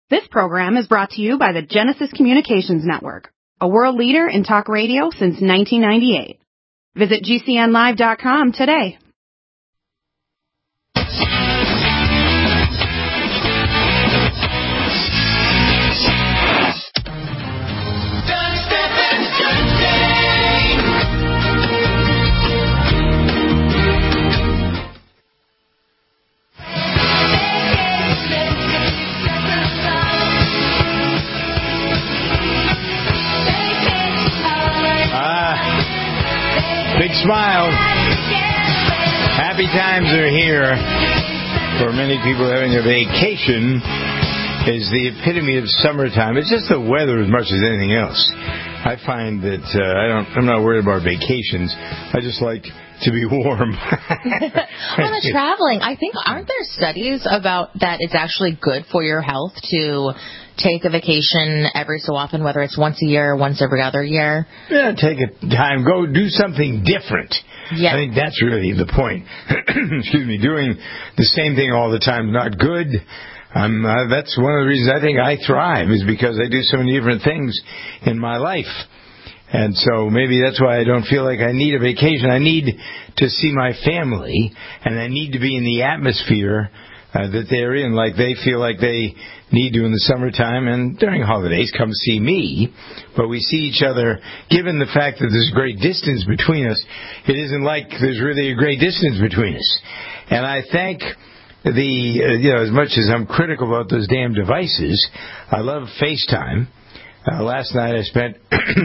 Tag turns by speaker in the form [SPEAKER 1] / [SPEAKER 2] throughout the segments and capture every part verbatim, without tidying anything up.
[SPEAKER 1] This program is brought to you by the Genesis Communications Network, a world leader in talk radio since nineteen ninety-eight. Visit G C N live dot com today.
[SPEAKER 2] Big smile. Happy times are here. For many people, having a vacation is the epitome of summertime. It's just the weather as much as anything else. I find that uh, I don't. I'm not worried about vacations. I just like to be warm.
[SPEAKER 3] On the traveling, I think aren't there studies about that it's actually good for your health to take a vacation every so often, whether it's once a year or once every other year?
[SPEAKER 2] Yeah, take a time, go do something different. Yeah. I think that's really the point. Excuse me, doing the same thing all the time is not good. Um, uh, that's one of the reasons I think I thrive, is because I do so many different things in my life. And so maybe that's why I don't feel like I need a vacation. I need to see my family, and I need to be in the atmosphere uh, that they're in, like they feel like they need to in the summertime, and during holidays come see me. But we see each other, given the fact that there's a great distance between us, it isn't like there's really a great distance between us. And I thank the, uh, you know, as much as I'm critical about those damn devices, I love FaceTime. Uh, last night I spent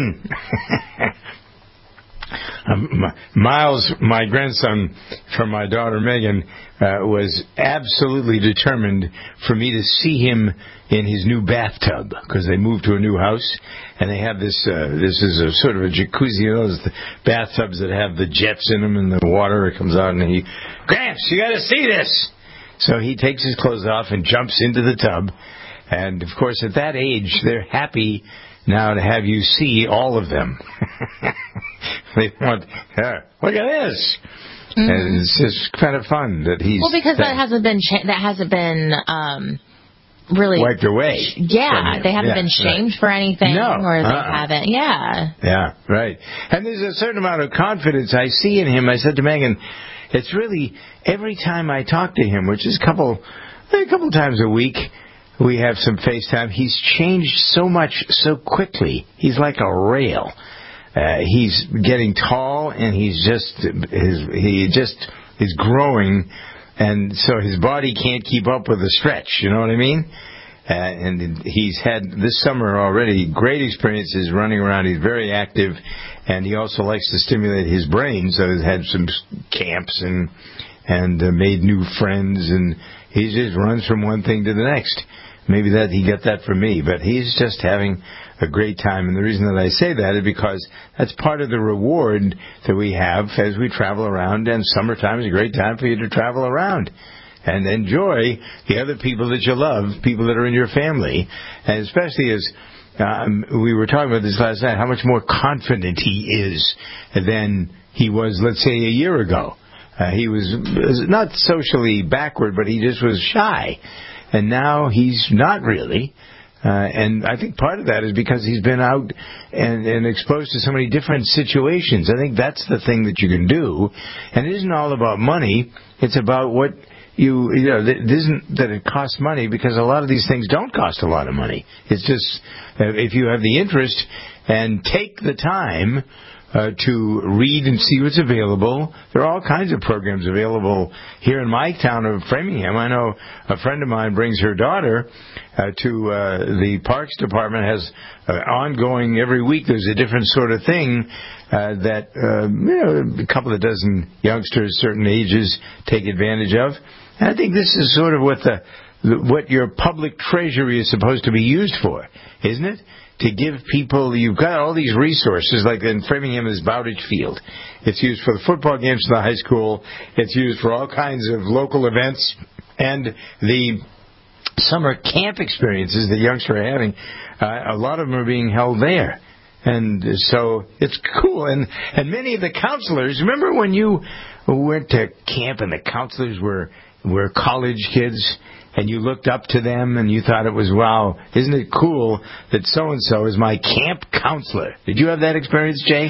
[SPEAKER 2] um, Miles, my grandson from my daughter Megan, uh, was absolutely determined for me to see him in his new bathtub, because they moved to a new house and they have this. Uh, this is a sort of a jacuzzi, you know, those bathtubs that have the jets in them and the water comes out, and he, Gramps, you got to see this. So he takes his clothes off and jumps into the tub. And, of course, at that age, they're happy now to have you see all of them. They want, uh, look at this. Mm-hmm. And it's just kind of fun that he's...
[SPEAKER 3] Well, because that, that hasn't been, cha- that hasn't been um, really...
[SPEAKER 2] wiped away.
[SPEAKER 3] Yeah, they haven't yeah, been shamed right. for anything.
[SPEAKER 2] No.
[SPEAKER 3] Or they
[SPEAKER 2] uh-uh.
[SPEAKER 3] haven't, yeah.
[SPEAKER 2] Yeah, right. And there's a certain amount of confidence I see in him. I said to Megan, it's really, every time I talk to him, which is a couple, a couple times a week, we have some FaceTime. He's changed so much so quickly. He's like a rail. Uh, he's getting tall, and he's just his he just is growing, and so his body can't keep up with the stretch. You know what I mean? Uh, and he's had this summer already great experiences running around. He's very active, and he also likes to stimulate his brain. So he's had some camps and and uh, made new friends, and he just runs from one thing to the next. Maybe that he got that from me, but he's just having a great time. And the reason that I say that is because that's part of the reward that we have as we travel around. And summertime is a great time for you to travel around and enjoy the other people that you love, people that are in your family. And especially as um, we were talking about this last night, how much more confident he is than he was, let's say, a year ago. Uh, he was not socially backward, but he just was shy. And now he's not really. Uh, and I think part of that is because he's been out and, and exposed to so many different situations. I think that's the thing that you can do. And it isn't all about money. It's about what you, you know, it isn't that it costs money, because a lot of these things don't cost a lot of money. It's just uh, if you have the interest and take the time Uh, to read and see what's available. There are all kinds of programs available here in my town of Framingham. I know a friend of mine brings her daughter uh, to uh, the Parks Department, has uh, ongoing every week. There's a different sort of thing uh, that uh, you know, a couple of dozen youngsters, certain ages, take advantage of. And I think this is sort of what the what your public treasury is supposed to be used for, isn't it? To give people, you've got all these resources, like in Framingham is Bowditch Field. It's used for the football games in the high school. It's used for all kinds of local events. And the summer camp experiences that youngsters are having, uh, a lot of them are being held there. And so it's cool. And, and many of the counselors, remember when you went to camp and the counselors were, were college kids? and you looked up to them and you thought it was, wow, isn't it cool that so-and-so is my camp counselor? Did you have that experience, Jay?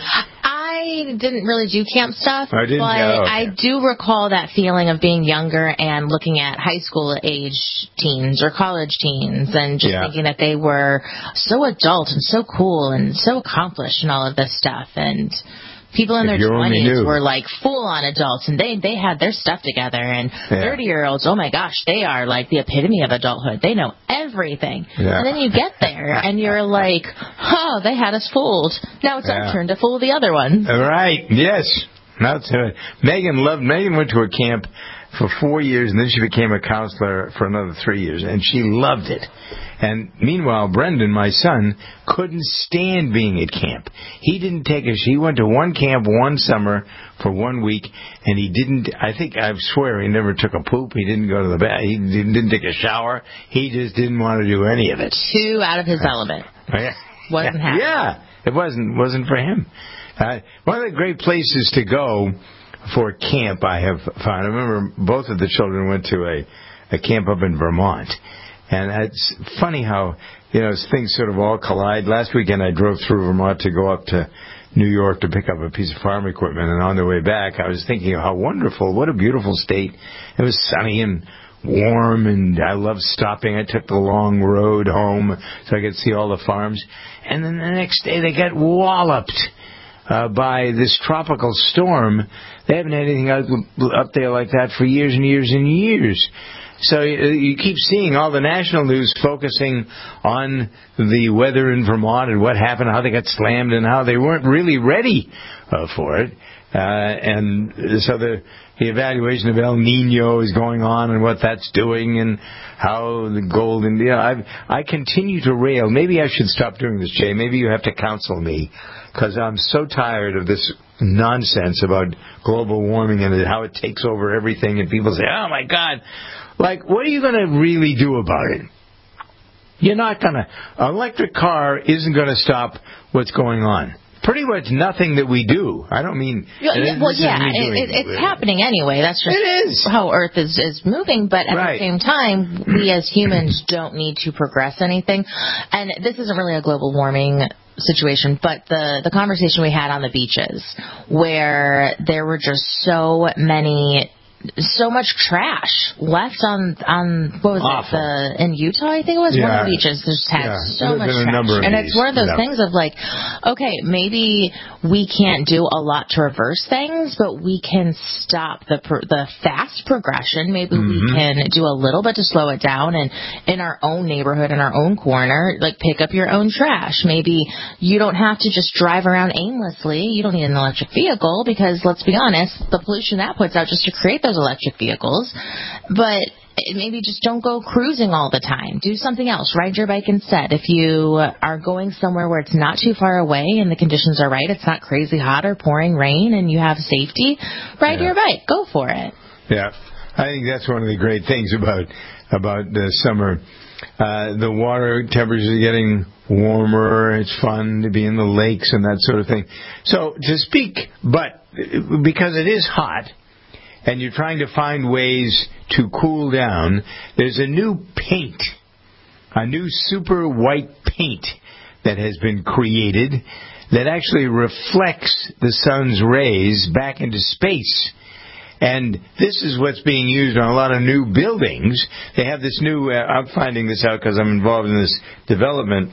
[SPEAKER 3] I didn't really do camp stuff,
[SPEAKER 2] I didn't,
[SPEAKER 3] but
[SPEAKER 2] oh, okay.
[SPEAKER 3] I do recall that feeling of being younger and looking at high school age teens or college teens and just
[SPEAKER 2] yeah.
[SPEAKER 3] thinking that they were so adult and so cool and so accomplished and all of this stuff. And people in
[SPEAKER 2] if
[SPEAKER 3] their twenties
[SPEAKER 2] knew.
[SPEAKER 3] were like full-on adults, and they, they had their stuff together. And thirty-year-olds, oh, my gosh, they are like the epitome of adulthood. They know everything.
[SPEAKER 2] Yeah.
[SPEAKER 3] And then you get there, and you're like, oh, they had us fooled. Now it's
[SPEAKER 2] yeah.
[SPEAKER 3] our turn to fool the other ones.
[SPEAKER 2] Right, yes. That's it. Megan loved, Megan went to a camp for four years, and then she became a counselor for another three years, and she loved it. And meanwhile, Brendan, my son, couldn't stand being at camp. He didn't take us. He went to one camp one summer for one week, and he didn't, I think, I swear, he never took a poop. He didn't go to the bath. He didn't, didn't take a shower. He just didn't want to do any of it.
[SPEAKER 3] Too out of his element.
[SPEAKER 2] Yeah.
[SPEAKER 3] Wasn't happening.
[SPEAKER 2] Yeah, it wasn't, wasn't for him. Uh, one of the great places to go for camp I have found, I remember both of the children went to a, a camp up in Vermont. And it's funny how, you know, things sort of all collide. Last weekend I drove through Vermont to go up to New York to pick up a piece of farm equipment. And on the way back, I was thinking how wonderful, what a beautiful state. It was sunny and warm, and I loved stopping. I took the long road home so I could see all the farms. And then the next day they got walloped uh, by this tropical storm. They haven't had anything up, up there like that for years and years and years. So you keep seeing all the national news focusing on the weather in Vermont and what happened, how they got slammed, and how they weren't really ready uh, for it. Uh, and so the, the evaluation of El Nino is going on and what that's doing and how the golden... You know, I've, I continue to rail. Maybe I should stop doing this, Jay. Maybe you have to counsel me, because I'm so tired of this nonsense about global warming and how it takes over everything, and people say, oh, my God... Like, what are you going to really do about it? You're not going to... An electric car isn't going to stop what's going on. Pretty much nothing that we do. I don't mean...
[SPEAKER 3] Yeah, well, yeah, it, it, it's happening anyway. That's just
[SPEAKER 2] it is.
[SPEAKER 3] how Earth is, is moving. But at
[SPEAKER 2] right.
[SPEAKER 3] the same time, we as humans don't need to progress anything. And this isn't really a global warming situation, but the, the conversation we had on the beaches, where there were just so many... so much trash left on on what was
[SPEAKER 2] Awful.
[SPEAKER 3] it the in Utah I think it was
[SPEAKER 2] yeah.
[SPEAKER 3] one of the beaches just had
[SPEAKER 2] yeah.
[SPEAKER 3] so much trash, and it's one of those
[SPEAKER 2] yeah.
[SPEAKER 3] things of like, okay, maybe we can't do a lot to reverse things, but we can stop the pro- the fast progression. Maybe mm-hmm. we can do a little bit to slow it down, and in our own neighborhood, in our own corner, like pick up your own trash. Maybe you don't have to just drive around aimlessly. You don't need an electric vehicle, because let's be honest, the pollution that puts out just to create those electric vehicles. But maybe just don't go cruising all the time. Do something else. Ride your bike instead. If you are going somewhere where it's not too far away and the conditions are right, it's not crazy hot or pouring rain, and you have safety, ride yeah. your bike. Go for it.
[SPEAKER 2] Yeah. I think that's one of the great things about about the summer. Uh, the water temperatures are getting warmer. It's fun to be in the lakes and that sort of thing. So to speak, but because it is hot, and you're trying to find ways to cool down, there's a new paint, a new super white paint that has been created that actually reflects the sun's rays back into space. And this is what's being used on a lot of new buildings. They have this new, uh, I'm finding this out because I'm involved in this development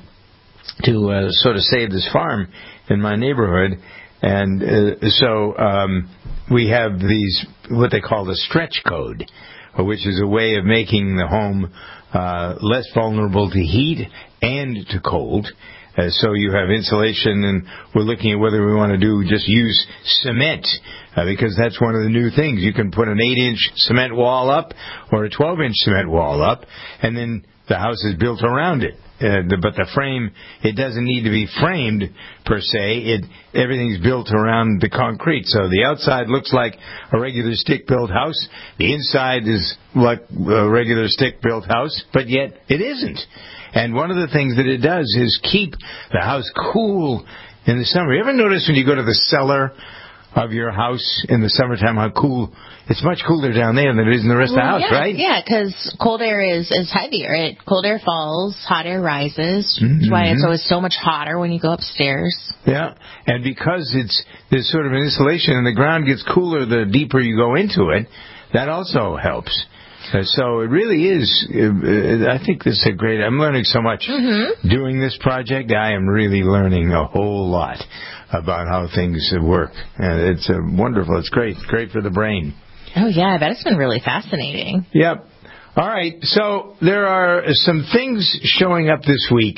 [SPEAKER 2] to uh, sort of save this farm in my neighborhood. And uh, so um, we have these, what they call the stretch code, which is a way of making the home uh, less vulnerable to heat and to cold. Uh, so you have insulation, and we're looking at whether we want to do just use cement, uh, because that's one of the new things. You can put an eight-inch cement wall up or a twelve-inch cement wall up, and then the house is built around it. Uh, the, but the frame, it doesn't need to be framed per se. It everything's built around the concrete. So the outside looks like a regular stick-built house. The inside is like a regular stick-built house, but yet it isn't. And one of the things that it does is keep the house cool in the summer. You ever notice when you go to the cellar of your house in the summertime, how cool, it's much cooler down there than it is in the rest
[SPEAKER 3] well,
[SPEAKER 2] of the house,
[SPEAKER 3] yeah,
[SPEAKER 2] right?
[SPEAKER 3] Yeah, because cold air is, is heavier. It, cold air falls, hot air rises. Mm-hmm. That's why it's always so much hotter when you go upstairs.
[SPEAKER 2] Yeah, and because it's there's sort of an insulation and the ground gets cooler the deeper you go into it, that also helps. Uh, so it really is, uh, I think this is a great, I'm learning so much mm-hmm. doing this project. I am really learning a whole lot about how things work. And it's uh, wonderful. It's great. It's great for the brain.
[SPEAKER 3] Oh, yeah. I bet it's been really fascinating.
[SPEAKER 2] Yep. All right. So there are some things showing up this week.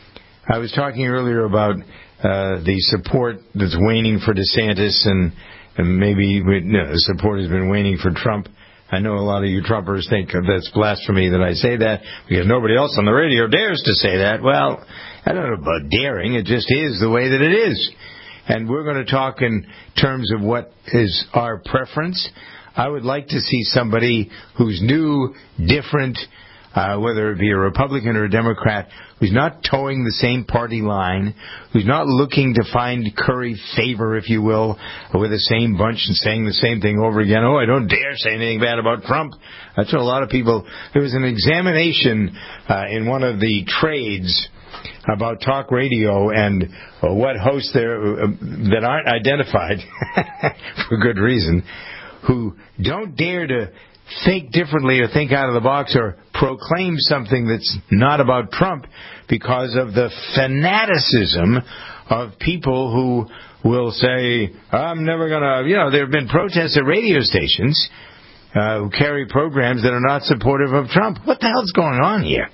[SPEAKER 2] I was talking earlier about uh, the support that's waning for DeSantis, and, and maybe no, the support has been waning for Trump. I know a lot of you Trumpers think that's blasphemy that I say that because nobody else on the radio dares to say that. Well, I don't know about daring. It just is the way that it is. And we're going to talk in terms of what is our preference. I would like to see somebody who's new, different, uh, whether it be a Republican or a Democrat, who's not towing the same party line, who's not looking to find curry favor, if you will, with the same bunch and saying the same thing over again. Oh, I don't dare say anything bad about Trump. That's what a lot of people... There was an examination uh, in one of the trades about talk radio and uh, what hosts there uh, that aren't identified, for good reason, who don't dare to think differently or think out of the box or proclaim something that's not about Trump because of the fanaticism of people who will say, I'm never going to, you know, there have been protests at radio stations uh, who carry programs that are not supportive of Trump. What the hell's going on here?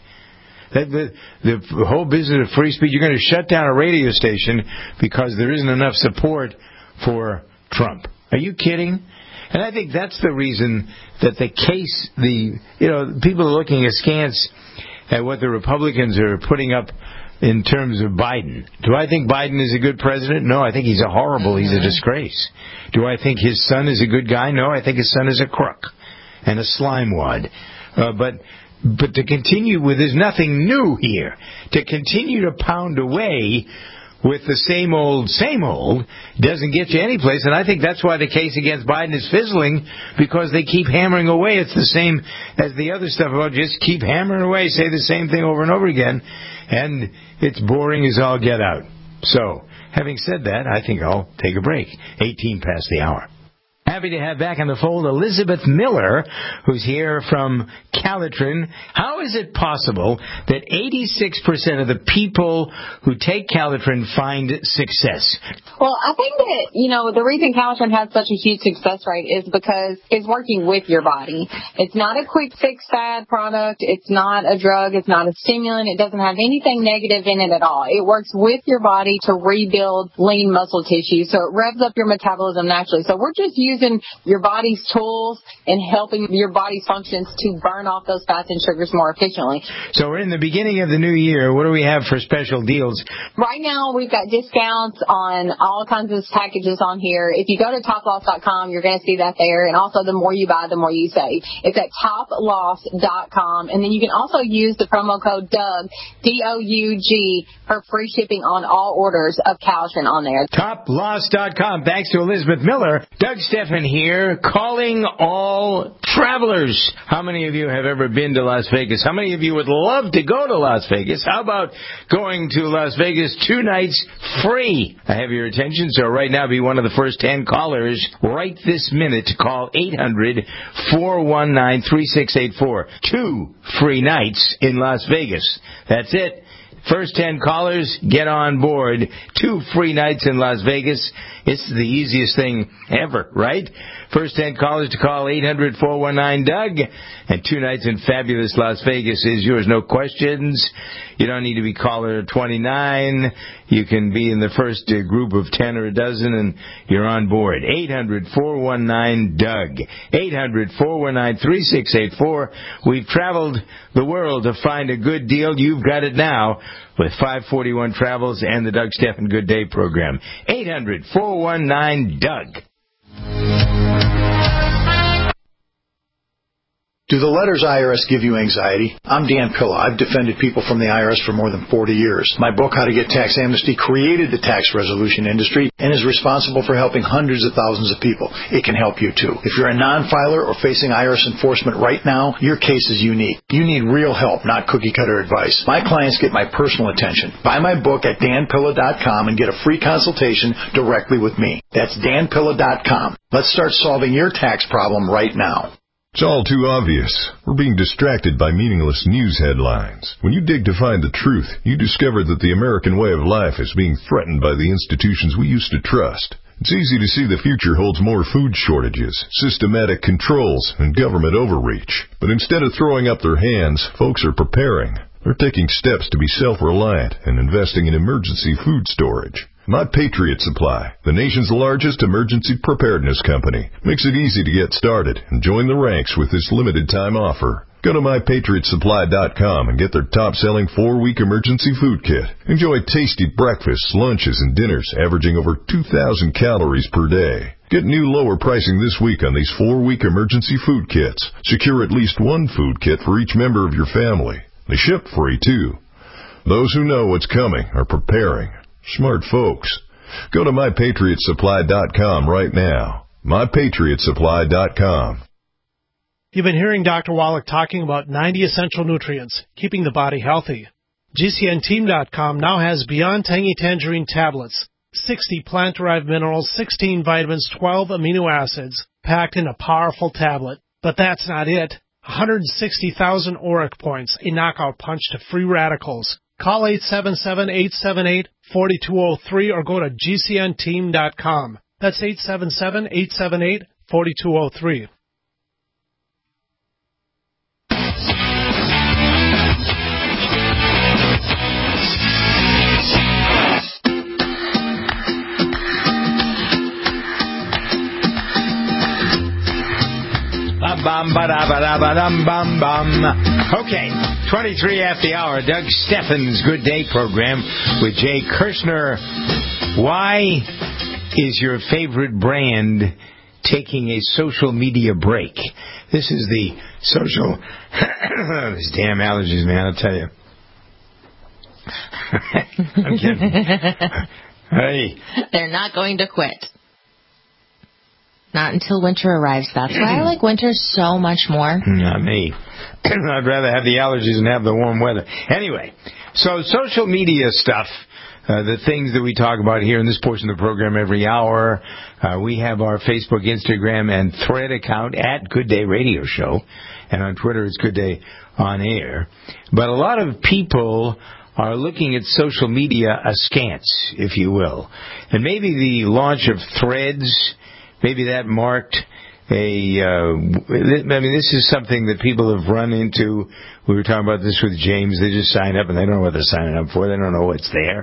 [SPEAKER 2] The, the, the whole business of free speech, you're going to shut down a radio station because there isn't enough support for Trump. Are you kidding? And I think that's the reason that the case, the you know, people are looking askance at what the Republicans are putting up in terms of Biden. Do I think Biden is a good president? No, I think he's a horrible, he's a disgrace. Do I think his son is a good guy? No, I think his son is a crook and a slimewad. Uh, but but to continue with, there's nothing new here. To continue to pound away with the same old, same old, doesn't get you any place. And I think that's why the case against Biden is fizzling, because they keep hammering away. It's the same as the other stuff about just keep hammering away, say the same thing over and over again, and it's boring as all get out. So, having said that, I think I'll take a break. eighteen past the hour. Happy to have back in the fold Elizabeth Miller, who's here from Calitrin. How is it possible that eighty-six percent of the people who take Calitrin find success?
[SPEAKER 4] Well, I think that, you know, the reason Calitrin has such a huge success rate is because it's working with your body. It's not a quick fix fad product. It's not a drug. It's not a stimulant. It doesn't have anything negative in it at all. It works with your body to rebuild lean muscle tissue, so it revs up your metabolism naturally. So we're just using your body's tools and helping your body's functions to burn off those fats and sugars more efficiently.
[SPEAKER 2] So we're in the beginning of the new year. What do we have for special deals?
[SPEAKER 4] Right now, we've got discounts on all kinds of packages on here. If you go to top loss dot com, you're going to see that there. And also, the more you buy, the more you save. It's at top loss dot com. And then you can also use the promo code Doug, D O U G, for free shipping on all orders of Calitrin on there.
[SPEAKER 2] top loss dot com. Thanks to Elizabeth Miller. Doug Stephan here, calling all travelers. How many of you have ever been to Las Vegas? How many of you would love to go to Las Vegas? How about going to Las Vegas two nights free? I have your attention, so right now be one of the first ten callers right this minute to call eight hundred, four one nine, three six eight four. Two free nights in Las Vegas. That's it. First ten callers, get on board. Two free nights in Las Vegas. It's the easiest thing ever, right? First ten callers to call eight hundred, four one nine, Doug. And two nights in fabulous Las Vegas is yours. No questions. You don't need to be caller twenty-nine. You can be in the first uh, group of ten or a dozen, and you're on board. eight hundred, four one nine, Doug. eight hundred, four one nine, three six eight four. We've traveled the world to find a good deal. You've got it now with five forty-one Travels and the Doug Stephan Good Day program. eight hundred, four one nine, Doug.
[SPEAKER 5] Do the letters I R S give you anxiety? I'm Dan Pilla. I've defended people from the I R S for more than forty years. My book, How to Get Tax Amnesty, created the tax resolution industry and is responsible for helping hundreds of thousands of people. It can help you, too. If you're a non-filer or facing I R S enforcement right now, your case is unique. You need real help, not cookie-cutter advice. My clients get my personal attention. Buy my book at dan pilla dot com and get a free consultation directly with me. That's dan pilla dot com. Let's start solving your tax problem right now.
[SPEAKER 6] It's all too obvious. We're being distracted by meaningless news headlines. When you dig to find the truth, you discover that the American way of life is being threatened by the institutions we used to trust. It's easy to see the future holds more food shortages, systematic controls, and government overreach. But instead of throwing up their hands, folks are preparing. They're taking steps to be self-reliant and investing in emergency food storage. My Patriot Supply, the nation's largest emergency preparedness company, makes it easy to get started and join the ranks with this limited-time offer. Go to my patriot supply dot com and get their top-selling four-week emergency food kit. Enjoy tasty breakfasts, lunches, and dinners averaging over two thousand calories per day. Get new lower pricing this week on these four-week emergency food kits. Secure at least one food kit for each member of your family. They ship free, too. Those who know what's coming are preparing. Smart folks. Go to my patriot supply dot com right now. my patriot supply dot com.
[SPEAKER 7] You've been hearing Doctor Wallach talking about ninety essential nutrients, keeping the body healthy. G C N team dot com now has Beyond Tangy Tangerine tablets, sixty plant-derived minerals, sixteen vitamins, twelve amino acids, packed in a powerful tablet. But that's not it. one hundred sixty thousand auric points, a knockout punch to free radicals. Call eight seven seven, eight seven eight, four two zero three or go to G C N team dot com. That's eight seven seven, eight seven eight, four two zero three.
[SPEAKER 2] Bum, ba-da-ba-da-ba-dum, bum, bum. Okay, twenty-three after the hour, Doug Steffens' Good Day program with Jay Kirshner. Why is your favorite brand taking a social media break? This is the social... These damn allergies, man, I'll tell you. I'm kidding. Hey.
[SPEAKER 3] They're not going to quit. Not until winter arrives. That's why I like winter so much more.
[SPEAKER 2] Not me. I'd rather have the allergies than have the warm weather. Anyway, so social media stuff, uh, the things that we talk about here in this portion of the program every hour. Uh, we have our Facebook, Instagram, and Thread account at Good Day Radio Show. And on Twitter, it's Good Day On Air. But a lot of people are looking at social media askance, if you will. And maybe the launch of Threads... Maybe that marked a, uh, I mean, this is something that people have run into. We were talking about this with James. They just sign up and they don't know what they're signing up for. They don't know what's there.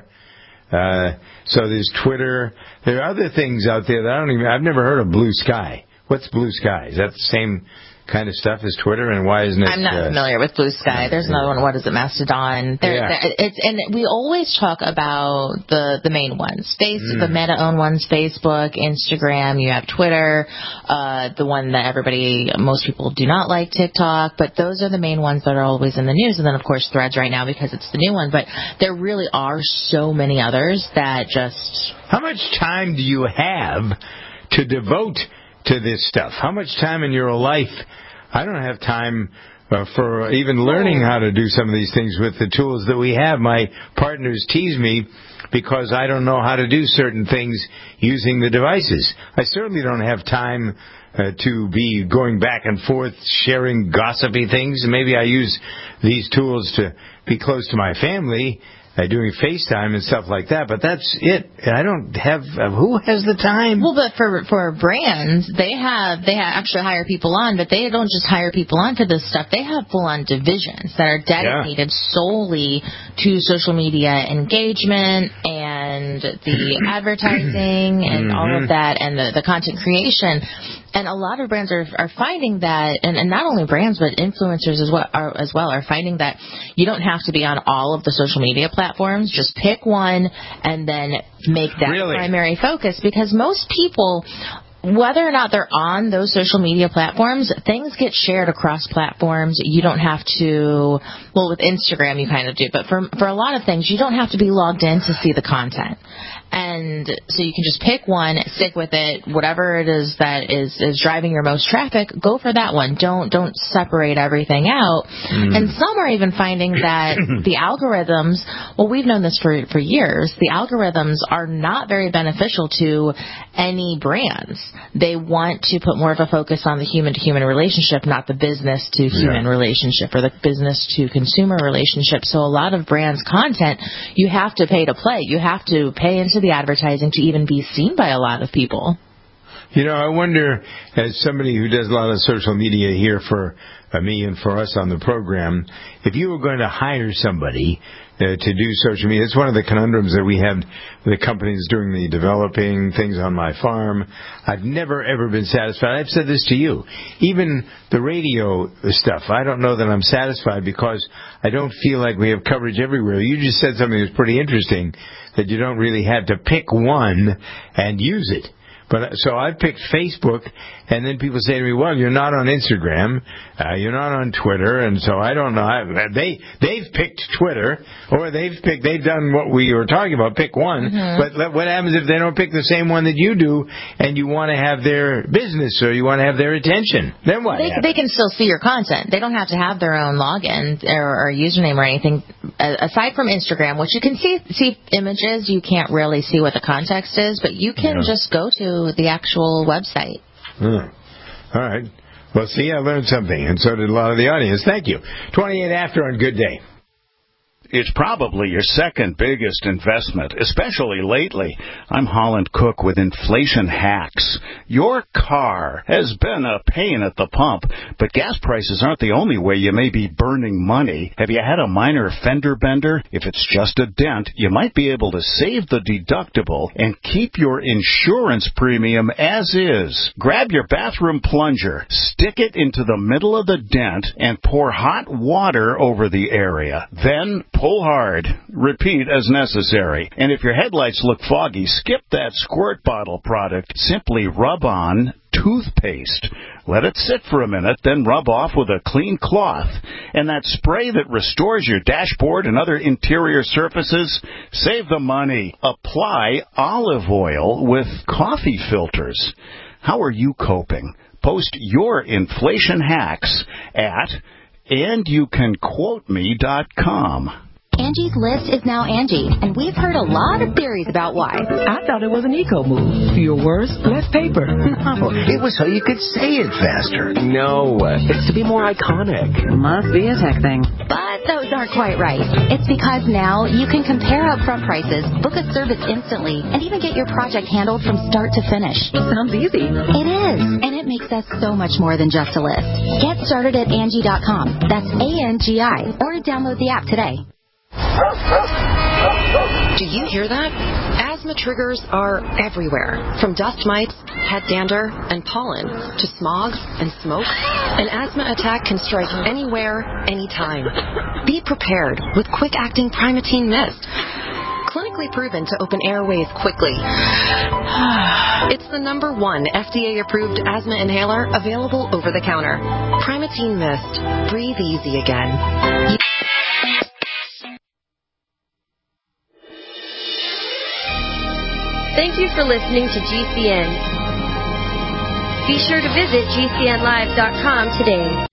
[SPEAKER 2] Uh, so there's Twitter. There are other things out there that I don't even, I've never heard of Blue Sky. What's Blue Sky? Is that the same kind of stuff as Twitter, and why isn't it?
[SPEAKER 3] I'm not uh, familiar with Blue Sky. There's another one. What is it? Mastodon. There,
[SPEAKER 2] yeah.
[SPEAKER 3] there, it's and we always talk about the the main ones. Face mm. the Meta-owned ones: Facebook, Instagram. You have Twitter, uh, the one that everybody, most people do not like, TikTok. But those are the main ones that are always in the news. And then of course Threads right now because it's the new one. But there really are so many others that just.
[SPEAKER 2] How much time do you have to devote to this stuff? How much time in your life? I don't have time uh, for even learning how to do some of these things with the tools that we have. My partners tease me because I don't know how to do certain things using the devices. I certainly don't have time uh, to be going back and forth sharing gossipy things. Maybe I use these tools to be close to my family, Uh, doing FaceTime and stuff like that, but that's it. I don't have. Uh, who has the time?
[SPEAKER 3] Well, but for for brands, they have they have actually hire people on, but they don't just hire people on for this stuff. They have full on divisions that are dedicated yeah. solely to social media engagement and the advertising and mm-hmm. all of that, and the the content creation. And a lot of brands are are finding that, and, and not only brands, but influencers as well, are, as well are finding that you don't have to be on all of the social media platforms. Just pick one and then make that
[SPEAKER 2] really?
[SPEAKER 3] primary focus. Because most people, whether or not they're on those social media platforms, things get shared across platforms. You don't have to, well, with Instagram you kind of do, but for for a lot of things, you don't have to be logged in to see the content. And so you can just pick one, stick with it, whatever it is that is, is driving your most traffic, go for that one. Don't don't separate everything out. Mm. And some are even finding that the algorithms, well, we've known this for, for years, the algorithms are not very beneficial to any brands. They want to put more of a focus on the human-to-human relationship, not the business-to-human yeah. relationship or the business-to-consumer relationship. So a lot of brands' content, you have to pay to play. You have to pay into the advertising to even be seen by a lot of people.
[SPEAKER 2] You know, I wonder, as somebody who does a lot of social media here for uh, me and for us on the program, if you were going to hire somebody uh, to do social media, it's one of the conundrums that we have with the companies doing the developing things on my farm. I've never, ever been satisfied. I've said this to you. Even the radio stuff, I don't know that I'm satisfied because I don't feel like we have coverage everywhere. You just said something that's pretty interesting, that you don't really have to pick one and use it. But so I picked Facebook, and then people say to me, "Well, you're not on Instagram, uh, you're not on Twitter," and so I don't know. I, they they've picked Twitter, or they've picked they've done what we were talking about. Pick one, mm-hmm. but what happens if they don't pick the same one that you do, and you want to have their business or you want to have their attention? Then what?
[SPEAKER 3] They, they can still see your content. They don't have to have their own login or, or username or anything. Aside from Instagram, which you can see see images, you can't really see what the context is, but you can yeah. just go to the actual website.
[SPEAKER 2] Hmm. All right. Well, see, I learned something, and so did a lot of the audience. Thank you. twenty-eight after on Good Day.
[SPEAKER 8] It's probably your second biggest investment, especially lately. I'm Holland Cook with Inflation Hacks. Your car has been a pain at the pump, but gas prices aren't the only way you may be burning money. Have you had a minor fender bender? If it's just a dent, you might be able to save the deductible and keep your insurance premium as is. Grab your bathroom plunger, stick it into the middle of the dent, and pour hot water over the area. Then pull hard. Repeat as necessary. And if your headlights look foggy, skip that squirt bottle product. Simply rub on toothpaste. Let it sit for a minute, then rub off with a clean cloth. And that spray that restores your dashboard and other interior surfaces, save the money. Apply olive oil with coffee filters. How are you coping? Post your inflation hacks at and you can quote me dot com.
[SPEAKER 9] Angie's List is now Angie, and we've heard a lot of theories about why.
[SPEAKER 10] I thought it was an eco move. Fewer words, less paper.
[SPEAKER 11] No, it was so you could say it faster.
[SPEAKER 10] No, it's to be more iconic.
[SPEAKER 12] Must be a tech thing.
[SPEAKER 9] But those aren't quite right. It's because now you can compare upfront prices, book a service instantly, and even get your project handled from start to finish.
[SPEAKER 12] Sounds easy.
[SPEAKER 9] It is, and it makes us so much more than just a list. Get started at Angie dot com. That's A N G I, or download the app today.
[SPEAKER 13] Do you hear that? Asthma triggers are everywhere, from dust mites, head dander, and pollen, to smog and smoke. An asthma attack can strike anywhere, anytime. Be prepared with quick-acting Primatene Mist. Clinically proven to open airways quickly. It's the number one F D A-approved asthma inhaler available over the counter. Primatene Mist. Breathe easy again. You-
[SPEAKER 14] Thank you for listening to G C N. Be sure to visit G C N live dot com today.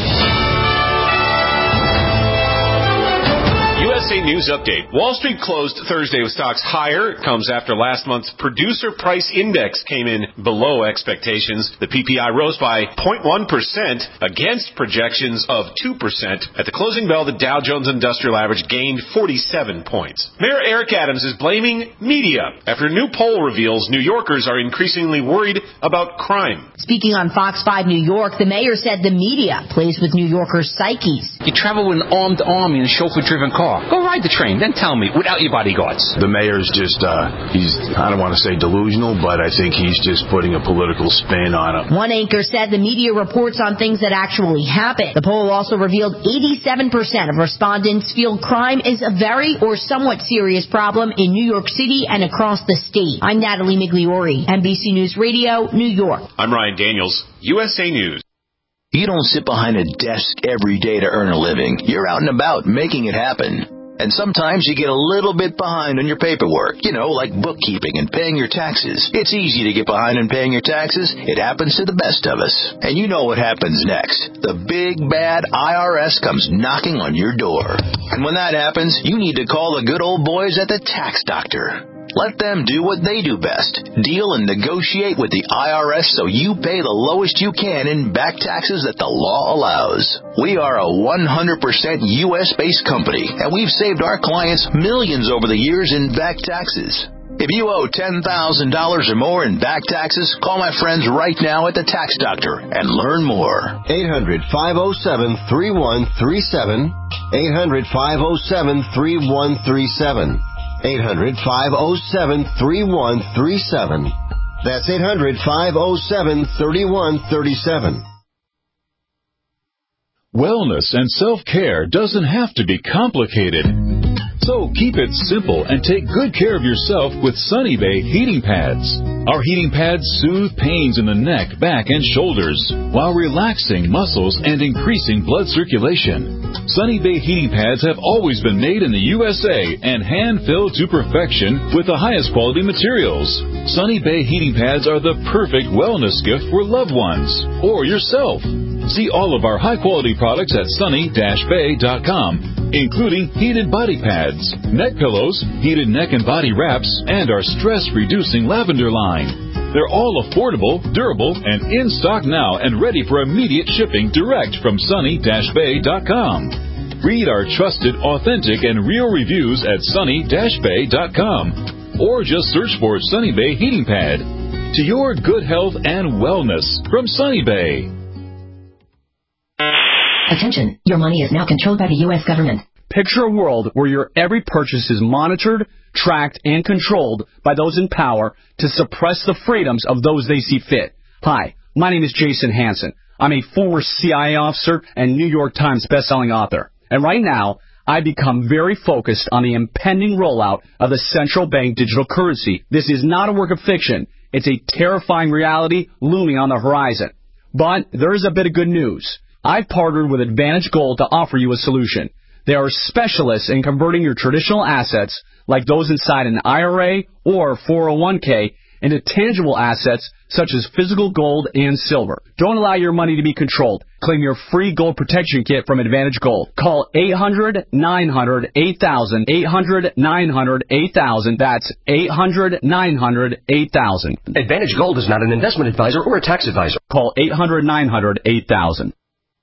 [SPEAKER 15] U S A News Update. Wall Street closed Thursday with stocks higher. It comes after last month's Producer Price Index came in below expectations. The P P I rose by zero point one percent against projections of two percent. At the closing bell, the Dow Jones Industrial Average gained forty-seven points. Mayor Eric Adams is blaming media after a new poll reveals New Yorkers are increasingly worried about crime.
[SPEAKER 16] Speaking on Fox five New York, the mayor said the media plays with New Yorkers' psyches.
[SPEAKER 17] You travel with an armed army in a chauffeur-driven car. Go ride the train. Then tell me, without your bodyguards.
[SPEAKER 18] The mayor's just, uh, he's, I don't want to say delusional, but I think he's just putting a political spin on it.
[SPEAKER 16] One anchor said the media reports on things that actually happen. The poll also revealed eighty-seven percent of respondents feel crime is a very or somewhat serious problem in New York City and across the state. I'm Natalie Migliori, N B C News Radio, New York.
[SPEAKER 15] I'm Ryan Daniels, U S A News.
[SPEAKER 11] You don't sit behind a desk every day to earn a living. You're out and about making it happen. And sometimes you get a little bit behind on your paperwork, you know, like bookkeeping and paying your taxes. It's easy to get behind on paying your taxes. It happens to the best of us. And you know what happens next. The big, bad I R S comes knocking on your door. And when that happens, you need to call the good old boys at the Tax Doctor. Let them do what they do best. Deal and negotiate with the I R S so you pay the lowest you can in back taxes that the law allows. We are a one hundred percent U S-based company, and we've saved our clients millions over the years in back taxes. If you owe ten thousand dollars or more in back taxes, call my friends right now at the Tax Doctor and learn more.
[SPEAKER 19] eight hundred, five oh seven, three one three seven. eight hundred, five oh seven, three one three seven. eight hundred, five oh seven, three one three seven. That's eight hundred, five oh seven, three one three seven.
[SPEAKER 20] Wellness and self-care doesn't have to be complicated. So keep it simple and take good care of yourself with Sunny Bay heating pads. Our heating pads soothe pains in the neck, back, and shoulders while relaxing muscles and increasing blood circulation. Sunny Bay heating pads have always been made in the U S A and hand-filled to perfection with the highest quality materials. Sunny Bay heating pads are the perfect wellness gift for loved ones or yourself. See all of our high-quality products at sunny dash bay dot com, including heated body pads, neck pillows, heated neck and body wraps, and our stress-reducing lavender line. They're all affordable, durable, and in stock now and ready for immediate shipping direct from sunny dash bay dot com. Read our trusted, authentic, and real reviews at sunny dash bay dot com or just search for Sunny Bay Heating Pad. To your good health and wellness from Sunny Bay.
[SPEAKER 21] Attention, your money is now controlled by the U S government.
[SPEAKER 22] Picture a world where your every purchase is monitored, tracked, and controlled by those in power to suppress the freedoms of those they see fit. Hi, my name is Jason Hansen. I'm a former C I A officer and New York Times bestselling author. And right now, I've become very focused on the impending rollout of the central bank digital currency. This is not a work of fiction. It's a terrifying reality looming on the horizon. But there is a bit of good news. I've partnered with Advantage Gold to offer you a solution. They are specialists in converting your traditional assets, like those inside an I R A or four oh one k, into tangible assets such as physical gold and silver. Don't allow your money to be controlled. Claim your free gold protection kit from Advantage Gold. Call eight hundred, nine hundred, eight thousand, eight hundred, nine hundred, eight thousand. That's eight hundred, nine hundred, eight thousand.
[SPEAKER 23] Advantage Gold is not an investment advisor or a tax advisor.
[SPEAKER 22] Call eight hundred, nine hundred, eight thousand.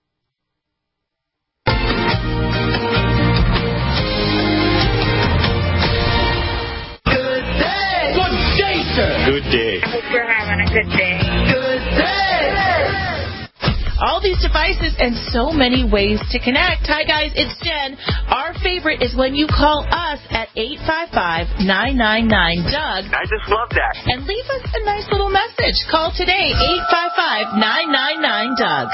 [SPEAKER 2] Good day.
[SPEAKER 24] I hope you're having a good day.
[SPEAKER 2] Good day.
[SPEAKER 3] All these devices and so many ways to connect. Hi, guys. It's Jen. Our favorite is when you call us at eight five five, nine nine nine, D O G.
[SPEAKER 25] I just love that.
[SPEAKER 3] And leave us a nice little message. Call today, eight five five, nine nine nine, D O G.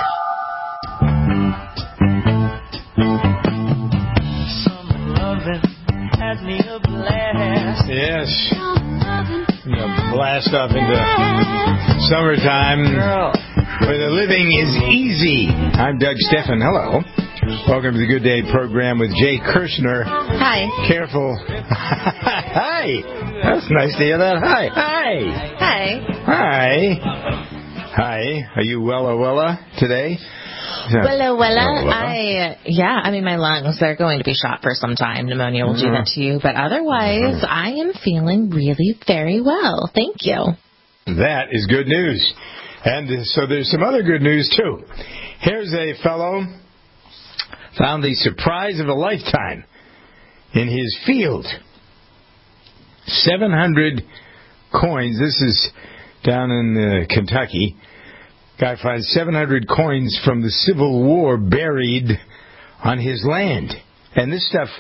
[SPEAKER 26] Summer loving had me a blast.
[SPEAKER 2] Yes. You know, blast off into summertime where the living is easy. I'm Doug Steffen. Hello. Welcome to the Good Day program with Jay Kirshner.
[SPEAKER 3] Hi.
[SPEAKER 2] Careful. Hi. That's nice to hear that. Hi. Hi.
[SPEAKER 3] Hi.
[SPEAKER 2] Hi. Hi. Are you wella wella today?
[SPEAKER 3] Wella, wella. I, yeah, I mean, my lungs, they're going to be shot for some time. Pneumonia will do that to you. But otherwise, mm-hmm. I am feeling really very well. Thank you.
[SPEAKER 2] That is good news. And so there's some other good news, too. Here's a fellow found the surprise of a lifetime in his field. seven hundred coins. This is down in uh, Kentucky. Guy finds seven hundred coins from the Civil War buried on his land. And this stuff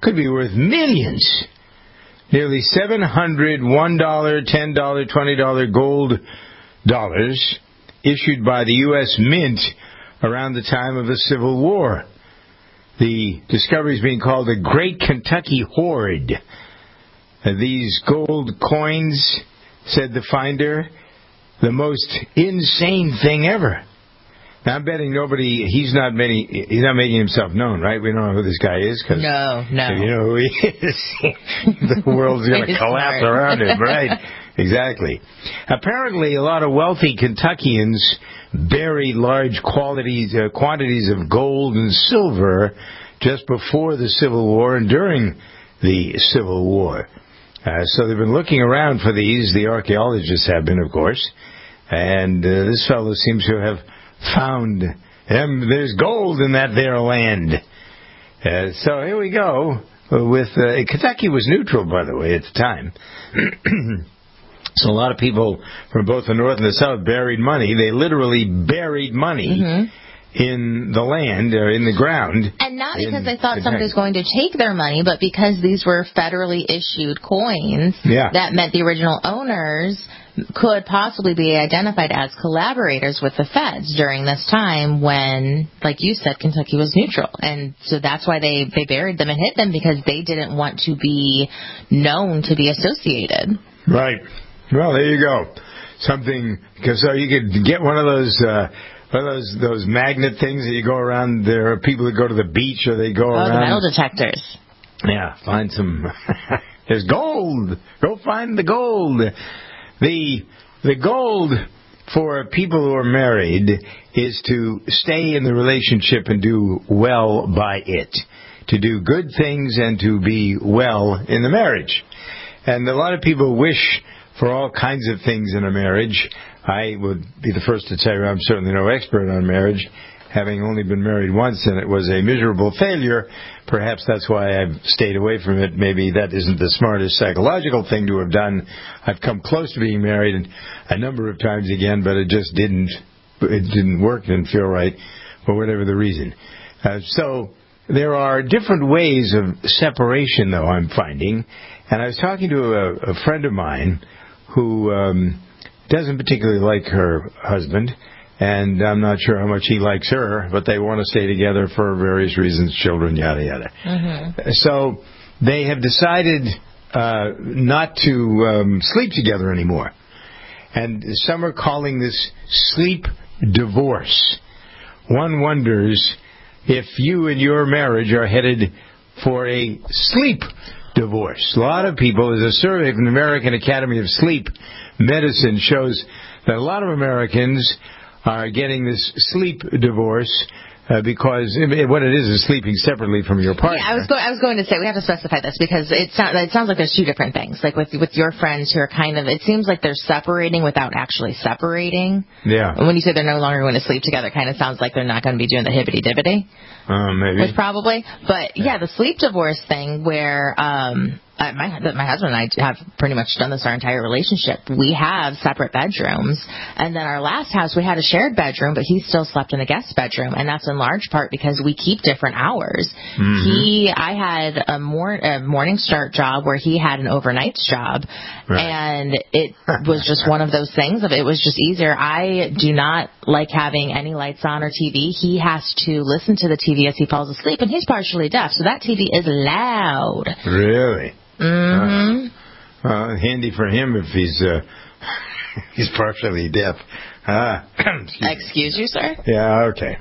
[SPEAKER 2] could be worth millions. Nearly seven hundred one dollar, ten dollar, twenty dollar gold dollars issued by the U S Mint around the time of the Civil War. The discovery is being called the Great Kentucky Hoard. Uh, these gold coins, said the finder, the most insane thing ever. Now, I'm betting nobody, he's not many, he's not making himself known, right? We don't know who this guy is. Cause
[SPEAKER 3] no, no.
[SPEAKER 2] If you know who he is, the world's going to collapse smart. around him, right? Exactly. Apparently, a lot of wealthy Kentuckians buried large quantities, uh, quantities of gold and silver just before the Civil War and during the Civil War. Uh, so they've been looking around for these. The archaeologists have been, of course. And uh, this fellow seems to have found them. There's gold in that there land. Uh, so here we go. With uh, Kentucky was neutral, by the way, at the time. So a lot of people from both the North and the South buried money. They literally buried money mm-hmm. in the land or in the ground.
[SPEAKER 3] And not because they thought somebody was going to take their money, but because these were federally issued coins.
[SPEAKER 2] Yeah.
[SPEAKER 3] That meant the original owners could possibly be identified as collaborators with the feds during this time when, like you said, Kentucky was neutral. And so that's why they, they buried them and hid them, because they didn't want to be known to be associated.
[SPEAKER 2] Right. Well, there you go. Something, because so you could get one of those, uh, one of those those magnet things that you go around. There are people that go to the beach or they go
[SPEAKER 3] oh,
[SPEAKER 2] around.
[SPEAKER 3] Oh, the metal detectors.
[SPEAKER 2] Yeah, find some. There's gold. Go find the gold. The the gold for people who are married is to stay in the relationship and do well by it, to do good things and to be well in the marriage. And a lot of people wish for all kinds of things in a marriage. I would be the first to tell you I'm certainly no expert on marriage, having only been married once, and it was a miserable failure. Perhaps that's why I've stayed away from it. Maybe that isn't the smartest psychological thing to have done. I've come close to being married a number of times again, but it just didn't, it didn't work, didn't feel right, for whatever the reason. Uh, so there are different ways of separation, though, I'm finding. And I was talking to a, a friend of mine who um, doesn't particularly like her husband, and I'm not sure how much he likes her, but they want to stay together for various reasons, children, yada, yada. Mm-hmm. So they have decided uh, not to um, sleep together anymore. And some are calling this sleep divorce. One wonders if you and your marriage are headed for a sleep divorce. A lot of people, there's a survey from the American Academy of Sleep Medicine shows that a lot of Americans are getting this sleep divorce uh, because it, what it is is sleeping separately from your partner.
[SPEAKER 3] Yeah, I was, go- I was going to say, we have to specify this because it, sound, it sounds like there's two different things. Like with with your friends who are kind of, it seems like they're separating without actually separating.
[SPEAKER 2] Yeah.
[SPEAKER 3] And when you say they're no longer going to sleep together, it kind of sounds like they're not going to be doing the hibbity-dibbity.
[SPEAKER 2] Uh, maybe.
[SPEAKER 3] Which probably. But, yeah, the sleep divorce thing where um, uh, my my husband and I have pretty much done this our entire relationship. We have separate bedrooms. And then our last house, we had a shared bedroom, but he still slept in the guest bedroom. And that's in large part because we keep different hours. Mm-hmm. He, I had a, mor- a morning start job where he had an overnight job. Right. And it was just one of those things of it was just easier. I do not like having any lights on or T V. He has to listen to the T V as he falls asleep, and he's partially deaf, so that T V is loud.
[SPEAKER 2] Really?
[SPEAKER 3] Mm-hmm.
[SPEAKER 2] Uh, uh, handy for him if he's uh, he's partially deaf. Uh, excuse,
[SPEAKER 3] excuse you, sir?
[SPEAKER 2] Yeah, okay.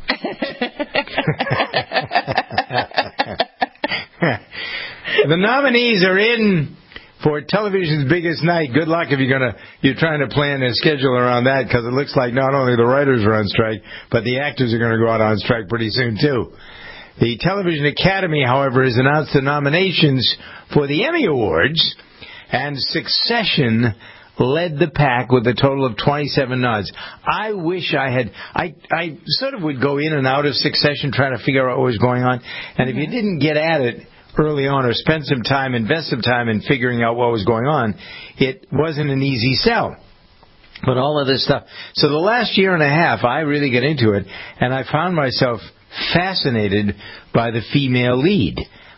[SPEAKER 2] The nominees are in for television's biggest night. Good luck if you're gonna you're trying to plan a schedule around that, because it looks like not only the writers are on strike, but the actors are going to go out on strike pretty soon too. The Television Academy, however, has announced the nominations for the Emmy Awards, and Succession led the pack with a total of twenty-seven nods. I wish I had, I, I sort of would go in and out of Succession trying to figure out what was going on, and if you didn't get at it early on or spend some time, invest some time in figuring out what was going on, it wasn't an easy sell. But all of this stuff. So the last year and a half, I really got into it, and I found myself fascinated by the female lead.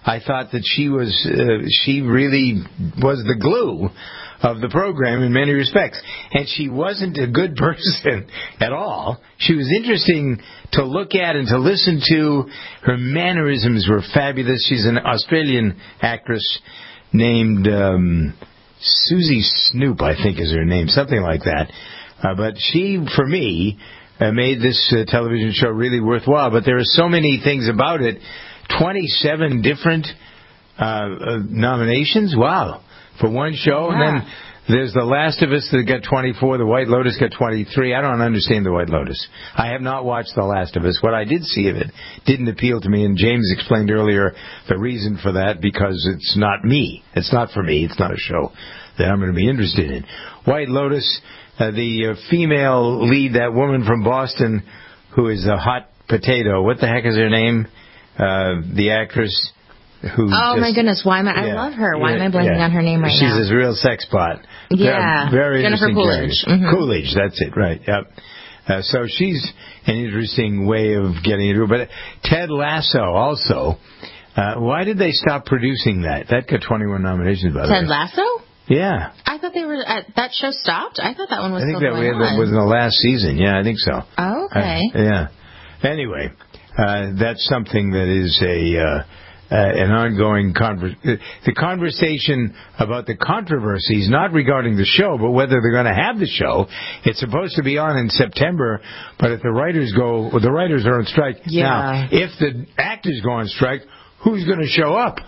[SPEAKER 2] I thought that she was uh, she really was the glue of the program in many respects. And she wasn't a good person at all. She was interesting to look at and to listen to. Her mannerisms were fabulous. She's an Australian actress named um, Susie Snoop, I think is her name, something like that. Uh, but she, for me, uh, made this uh, television show really worthwhile. But there are so many things about it. twenty-seven different uh, uh, nominations. Wow. For one show, yeah. And then there's The Last of Us that got twenty-four, The White Lotus got twenty-three. I don't understand The White Lotus. I have not watched The Last of Us. What I did see of it didn't appeal to me, and James explained earlier the reason for that, because it's not me. It's not for me. It's not a show that I'm going to be interested in. White Lotus, uh, the uh, female lead, that woman from Boston who is a hot potato. What the heck is her name? Uh, the actress... Who
[SPEAKER 3] oh
[SPEAKER 2] just,
[SPEAKER 3] my goodness! Why am I?
[SPEAKER 2] yeah,
[SPEAKER 3] I love her. Why
[SPEAKER 2] yeah,
[SPEAKER 3] am I blanking
[SPEAKER 2] yeah.
[SPEAKER 3] on her name right
[SPEAKER 2] She's
[SPEAKER 3] now?
[SPEAKER 2] She's a real sex pot.
[SPEAKER 3] Yeah,
[SPEAKER 2] very
[SPEAKER 3] Jennifer
[SPEAKER 2] interesting
[SPEAKER 3] Coolidge. Mm-hmm.
[SPEAKER 2] Coolidge, that's it, right? Yep. Uh, so she's an interesting way of getting into it. But Ted Lasso also. Uh, why did they stop producing that? That got twenty-one nominations, by the way.
[SPEAKER 3] Ted Lasso?
[SPEAKER 2] Yeah.
[SPEAKER 3] I thought they were uh, that show stopped. I thought that one was.
[SPEAKER 2] I think
[SPEAKER 3] still
[SPEAKER 2] that
[SPEAKER 3] going
[SPEAKER 2] was,
[SPEAKER 3] on.
[SPEAKER 2] was in the last season. Yeah, I think so.
[SPEAKER 3] Oh, okay.
[SPEAKER 2] Uh, yeah. Anyway, uh, that's something that is a. Uh, Uh, an ongoing conver- the conversation about the controversies, not regarding the show, but whether they're going to have the show. It's supposed to be on in September, but if the writers go, well, the writers are on strike.
[SPEAKER 3] Yeah.
[SPEAKER 2] Now, if the actors go on strike, who's going to show up?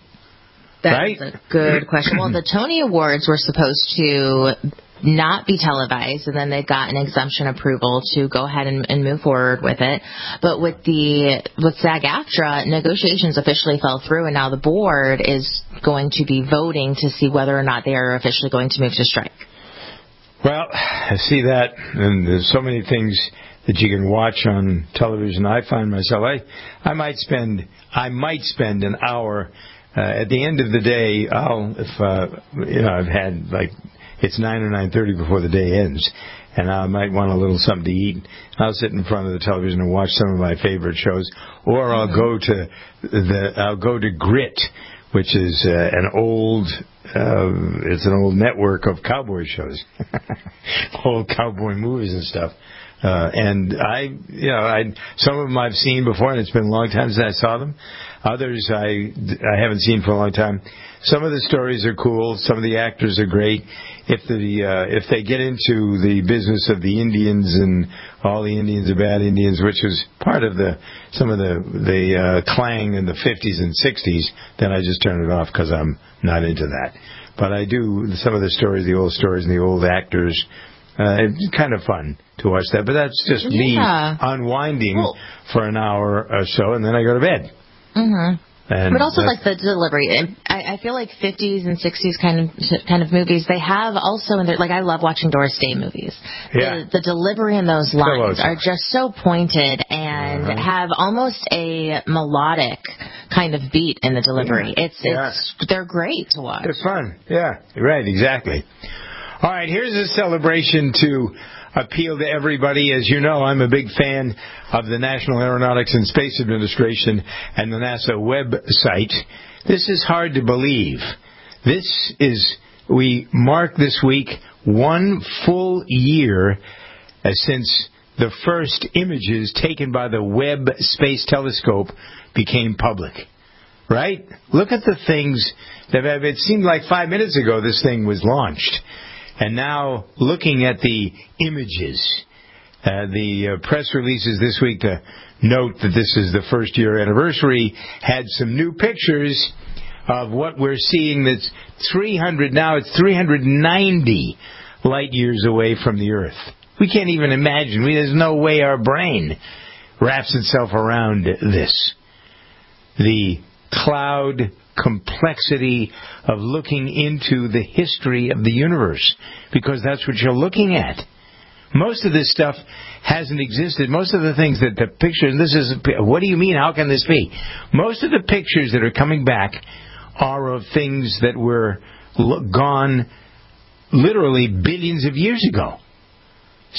[SPEAKER 3] That's
[SPEAKER 2] right?
[SPEAKER 3] a good question. Well, the Tony Awards were supposed to not be televised, and then they got an exemption approval to go ahead and, and move forward with it. But with the with SAG-AFTRA, negotiations officially fell through, and now the board is going to be voting to see whether or not they are officially going to move to strike.
[SPEAKER 2] Well, I see that, and there's so many things that you can watch on television. I find myself, I, I might spend, I might spend an hour. Uh, at the end of the day, I'll, if uh, you know, I've had like. It's nine or nine thirty before the day ends, and I might want a little something to eat. I'll sit in front of the television and watch some of my favorite shows, or I'll go to the I'll go to Grit, which is uh, an old uh, it's an old network of cowboy shows, old cowboy movies and stuff. Uh, and I, you know, I some of them I've seen before, and it's been a long time since I saw them. Others I I haven't seen for a long time. Some of the stories are cool. Some of the actors are great. If the uh, if they get into the business of the Indians and all the Indians are bad Indians, which is part of the some of the the uh, clang in the fifties and sixties, then I just turn it off because I'm not into that. But I do some of the stories, the old stories, and the old actors. Uh, it's kind of fun to watch that, but that's just
[SPEAKER 3] yeah.
[SPEAKER 2] me unwinding
[SPEAKER 3] well,
[SPEAKER 2] for an hour or so, and then I go to bed.
[SPEAKER 3] Mm-hmm.
[SPEAKER 2] And
[SPEAKER 3] but also like the delivery. I, I feel like fifties and sixties kind of kind of movies, they have also in their, like I love watching Doris Day movies.
[SPEAKER 2] Yeah.
[SPEAKER 3] The, the delivery in those lines
[SPEAKER 2] Pillows.
[SPEAKER 3] are just so pointed and uh-huh. have almost a melodic kind of beat in the delivery.
[SPEAKER 2] Yeah.
[SPEAKER 3] It's it's yeah. They're great to watch.
[SPEAKER 2] They're fun. Yeah, right, exactly. All right, here's a celebration to appeal to everybody. As you know, I'm a big fan of the National Aeronautics and Space Administration and the NASA website. This is hard to believe. This is, we mark this week one full year uh, since the first images taken by the Webb Space Telescope became public. Right? Look at the things that have, it seemed like five minutes ago this thing was launched. And now, looking at the images, uh, the uh, press releases this week to note that this is the first year anniversary, had some new pictures of what we're seeing that's three hundred, now it's three hundred ninety light years away from the Earth. We can't even imagine. We, there's no way our brain wraps itself around this. The cloud complexity of looking into the history of the universe, because that's what you're looking at. Most of this stuff hasn't existed. Most of the things that the pictures, this is, what do you mean, how can this be? Most of the pictures that are coming back are of things that were gone literally billions of years ago.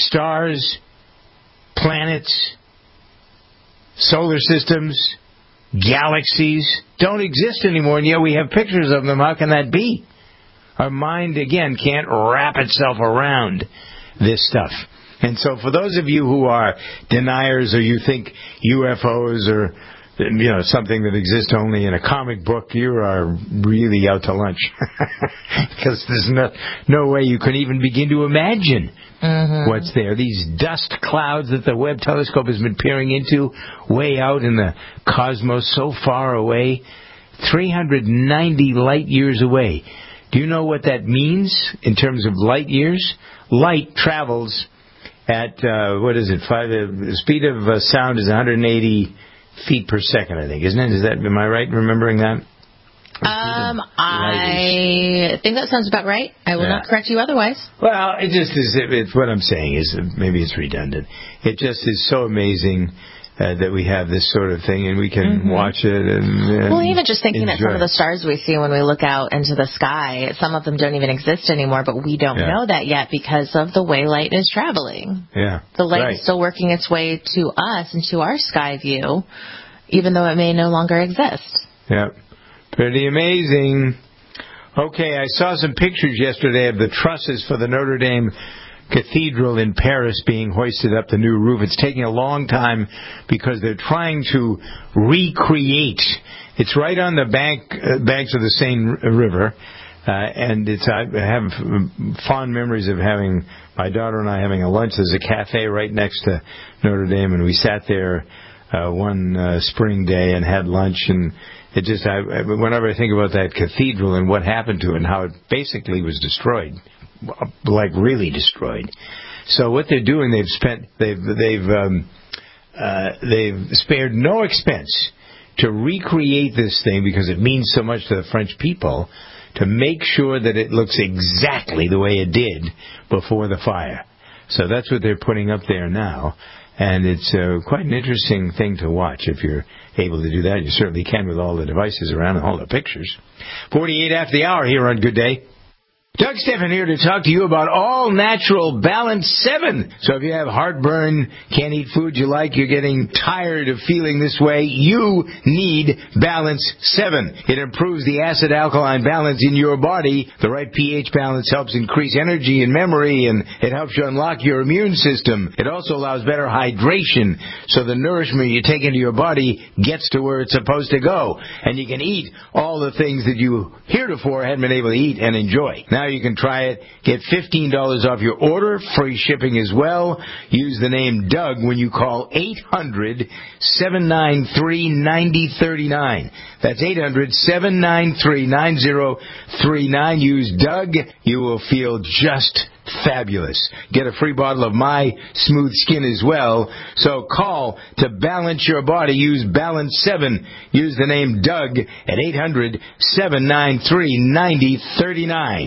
[SPEAKER 2] Stars, planets, solar systems, galaxies don't exist anymore, and yet we have pictures of them. How can that be? Our mind, again, can't wrap itself around this stuff. And so for those of you who are deniers or you think U F Os are, you know, something that exists only in a comic book, you are really out to lunch. Because there's no, no way you can even begin to imagine mm-hmm. what's there. These dust clouds that the Webb telescope has been peering into way out in the cosmos, so far away, three hundred ninety light years away. Do you know what that means in terms of light years? Light travels at, uh, what is it, five, uh, the speed of uh, sound is one hundred eighty feet per second, I think, isn't it? Is that, am I right in remembering that?
[SPEAKER 3] Um, I think that sounds about right. I will yeah. not correct you otherwise.
[SPEAKER 2] Well, it just is, it, it's what I'm saying is, maybe it's redundant. It just is so amazing Uh, that we have this sort of thing, and we can mm-hmm. watch it. And, and
[SPEAKER 3] well, even just thinking
[SPEAKER 2] enjoy.
[SPEAKER 3] that some of the stars we see when we look out into the sky, some of them don't even exist anymore, but we don't yeah. know that yet because of the way light is traveling.
[SPEAKER 2] Yeah,
[SPEAKER 3] the light
[SPEAKER 2] right.
[SPEAKER 3] is still working its way to us and to our sky view, even though it may no longer exist.
[SPEAKER 2] Yeah, pretty amazing. Okay, I saw some pictures yesterday of the trusses for the Notre Dame Cathedral in Paris being hoisted up the new roof. It's taking a long time because they're trying to recreate. It's right on the bank uh, banks of the Seine River, uh, and it's I have fond memories of having my daughter and I having a lunch. There's a cafe right next to Notre Dame, and we sat there uh, one uh, spring day and had lunch. And it just I, whenever I think about that cathedral and what happened to it and how it basically was destroyed. Like really destroyed. So what they're doing, they've spent, they've they've um, uh, they've spared no expense to recreate this thing because it means so much to the French people, to make sure that it looks exactly the way it did before the fire. So that's what they're putting up there now, and it's uh, quite an interesting thing to watch if you're able to do that. You certainly can with all the devices around and all the pictures. forty-eight after the hour here on Good Day. Doug Stephan here to talk to you about All Natural Balance seven. So if you have heartburn, can't eat food you like, you're getting tired of feeling this way, you need Balance seven. It improves the acid-alkaline balance in your body. The right pH balance helps increase energy and memory, and it helps you unlock your immune system. It also allows better hydration, so the nourishment you take into your body gets to where it's supposed to go. And you can eat all the things that you heretofore hadn't been able to eat and enjoy. Now you can try it. Get fifteen dollars off your order, free shipping as well. Use the name Doug when you call eight hundred, seven nine three, nine zero three nine. That's eight hundred, seven nine three, nine zero three nine. Use Doug. You will feel just fabulous. Get a free bottle of My Smooth Skin as well. So call to balance your body. Use Balance seven. Use the name Doug at eight hundred, seven nine three, nine zero three nine.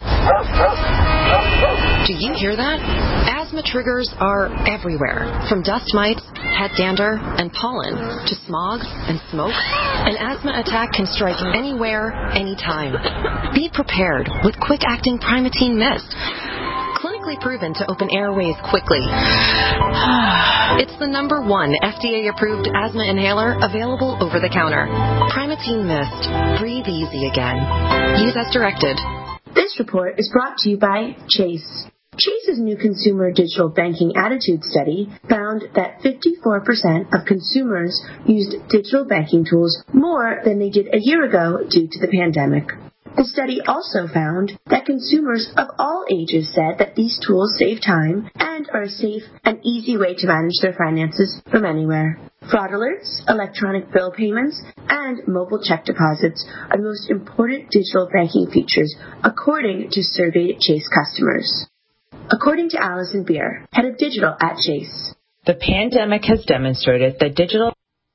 [SPEAKER 13] Do you hear that? Asthma triggers are everywhere, from dust mites, head dander, and pollen, to smog and smoke. An asthma attack can strike anywhere, anytime. Be prepared with quick-acting Primatene Mist. Clinically proven to open airways quickly. It's the number one F D A-approved asthma inhaler available over the counter. Primatene Mist. Breathe easy again. Use as directed.
[SPEAKER 1] This report is brought to you by Chase. Chase's new consumer digital banking attitude study found that fifty-four percent of consumers used digital banking tools more than they did a year ago due to the pandemic. The study also found that consumers of all ages said that these tools save time and are a safe and easy way to manage their finances from anywhere. Fraud alerts, electronic bill payments, and mobile check deposits are the most important digital banking features, according to surveyed Chase customers. According to Allison Beer, head of digital at Chase.
[SPEAKER 12] The pandemic has demonstrated that digital...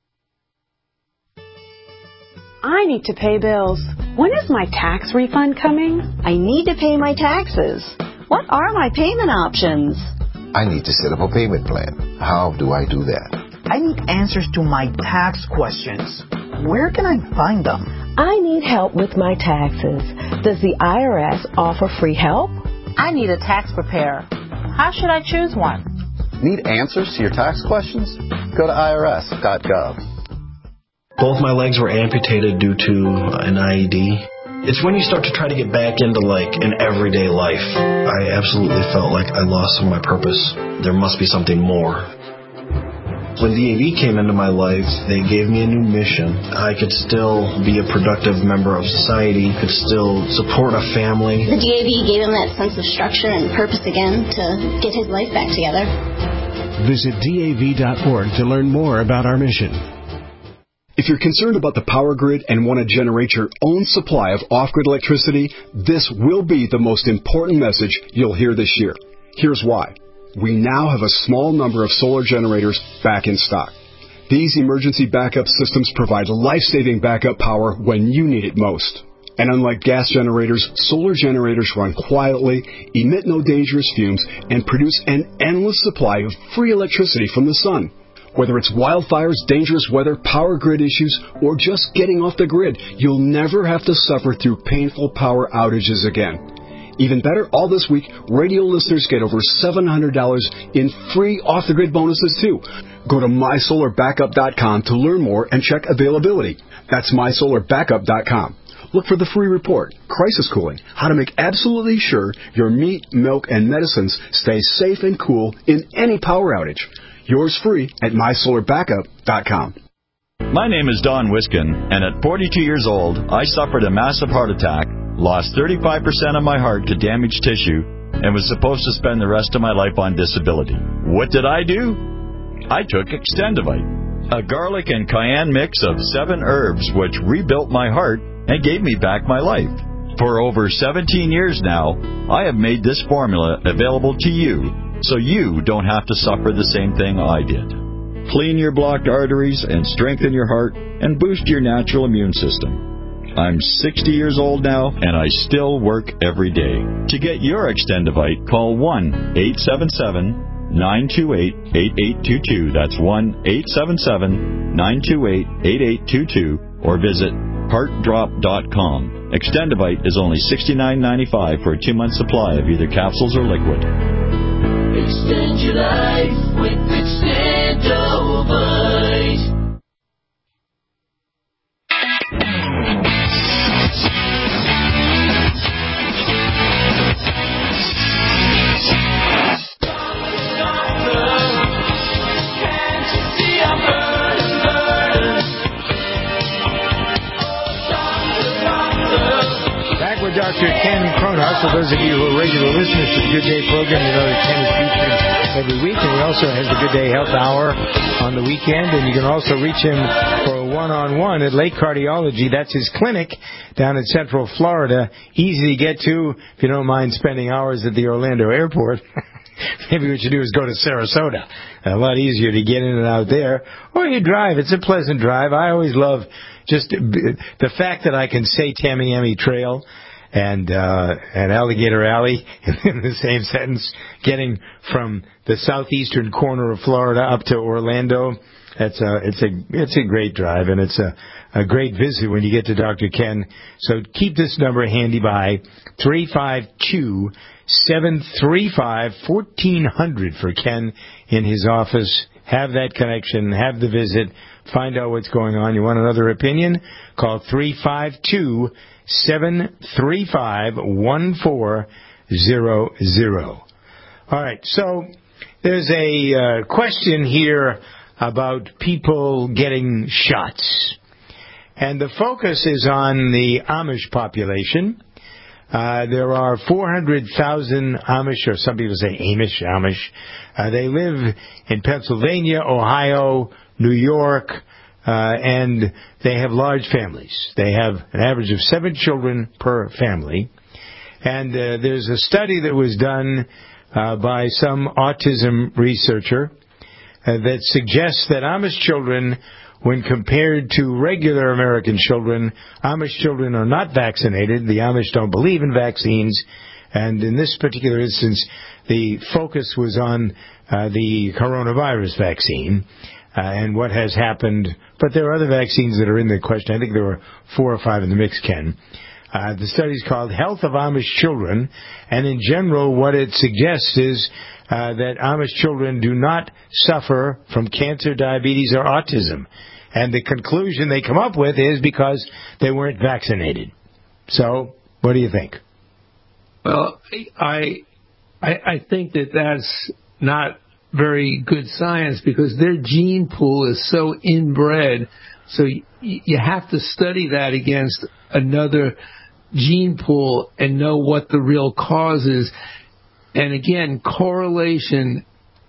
[SPEAKER 4] I need to pay bills. When is my tax refund coming?
[SPEAKER 5] I need to pay my taxes. What are my payment options?
[SPEAKER 6] I need to set up a payment plan. How do I do that?
[SPEAKER 24] I need answers to my tax questions. Where can I find them?
[SPEAKER 5] I need help with my taxes. Does the I R S offer free help?
[SPEAKER 25] I need a tax preparer. How should I choose one?
[SPEAKER 27] Need answers to your tax questions? Go to I R S dot gov.
[SPEAKER 7] Both my legs were amputated due to an I E D. It's when you start to try to get back into, like, an everyday life. I absolutely felt like I lost some of my purpose. There must be something more. When D A V came into my life, they gave me a new mission. I could still be a productive member of society, could still support a family.
[SPEAKER 8] The D A V gave him that sense of structure and purpose again to get his life back together.
[SPEAKER 9] Visit D A V dot org to learn more about our mission. If you're concerned about the power grid and want to generate your own supply of off-grid electricity, this will be the most important message you'll hear this year. Here's why. We now have a small number of solar generators back in stock. These emergency backup systems provide life-saving backup power when you need it most. And unlike gas generators, solar generators run quietly, emit no dangerous fumes, and produce an endless supply of free electricity from the sun. Whether it's wildfires, dangerous weather, power grid issues, or just getting off the grid, you'll never have to suffer through painful power outages again. Even better, all this week, radio listeners get over seven hundred dollars in free off-the-grid bonuses, too. Go to my solar backup dot com to learn more and check availability. That's my solar backup dot com. Look for the free report, Crisis Cooling, how to make absolutely sure your meat, milk, and medicines stay safe and cool in any power outage. Yours free at my solar backup dot com.
[SPEAKER 10] My name is Don Wiskin, and at forty-two years old, I suffered a massive heart attack, lost thirty-five percent of my heart to damaged tissue, and was supposed to spend the rest of my life on disability. What did I do? I took Extendivite, a garlic and cayenne mix of seven herbs which rebuilt my heart and gave me back my life. For over seventeen years now, I have made this formula available to you, so you don't have to suffer the same thing I did. Clean your blocked arteries and strengthen your heart and boost your natural immune system. I'm sixty years old now, and I still work every day. To get your Extendivite, call one eight seven seven, nine two eight, eight eight two two. That's one eight seven seven, nine two eight, eight eight two two, or visit heart drop dot com. Extendivite is only sixty-nine ninety-five for a two-month supply of either capsules or liquid.
[SPEAKER 26] Extend your life with Extendovite.
[SPEAKER 2] Doctor Ken Cronus. For those of you who are regular listeners to the Good Day program, you know that Ken is featured every week, and he also has the Good Day Health Hour on the weekend, and you can also reach him for a one-on-one at Lake Cardiology. That's his clinic down in Central Florida. Easy to get to if you don't mind spending hours at the Orlando airport. Maybe what you do is go to Sarasota. A lot easier to get in and out there. Or you drive. It's a pleasant drive. I always love just the fact that I can say Tamiami Trail and uh, and Alligator Alley in the same sentence, getting from the southeastern corner of Florida up to Orlando. That's a, it's a it's a great drive, and it's a, a great visit when you get to Doctor Ken. So keep this number handy by, three five two, seven three five, one four zero zero for Ken in his office. Have that connection, have the visit, find out what's going on. You want another opinion? Call three five two, seven three five, one four zero zero. All right, so there's a uh, question here about people getting shots. And the focus is on the Amish population. Uh, there are four hundred thousand Amish, or some people say Amish, Amish. Uh, they live in Pennsylvania, Ohio, New York, uh, and they have large families. They have an average of seven children per family. And uh, there's a study that was done uh, by some autism researcher uh, that suggests that Amish children, when compared to regular American children, Amish children are not vaccinated. The Amish don't believe in vaccines. And in this particular instance, the focus was on uh, the coronavirus vaccine uh, and what has happened. But there are other vaccines that are in the question. I think there were four or five in the mix, Ken. Uh, the study is called Health of Amish Children. And in general, what it suggests is uh, that Amish children do not suffer from cancer, diabetes, or autism. And the conclusion they come up with is because they weren't vaccinated. So, what do you think?
[SPEAKER 11] Well, I, I, I think that that's not very good science because their gene pool is so inbred. So you, you have to study that against another gene pool and know what the real cause is. And again, correlation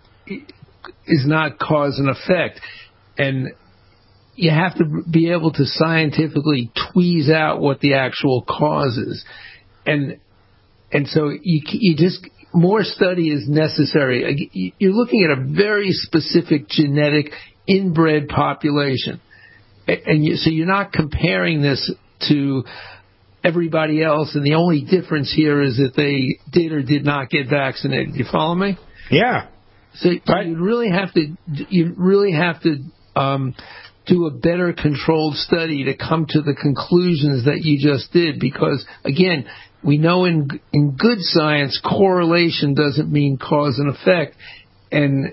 [SPEAKER 11] is not cause and effect. And you have to be able to scientifically tweeze out what the actual cause is. And and so you you just more study is necessary. You're looking at a very specific genetic inbred population. And you, so you're not comparing this to everybody else, and the only difference here is that they did or did not get vaccinated. You follow me?
[SPEAKER 2] Yeah.
[SPEAKER 11] So, so you really have to you really have to um, do a better controlled study to come to the conclusions that you just did, because again, we know in in good science correlation doesn't mean cause and effect, and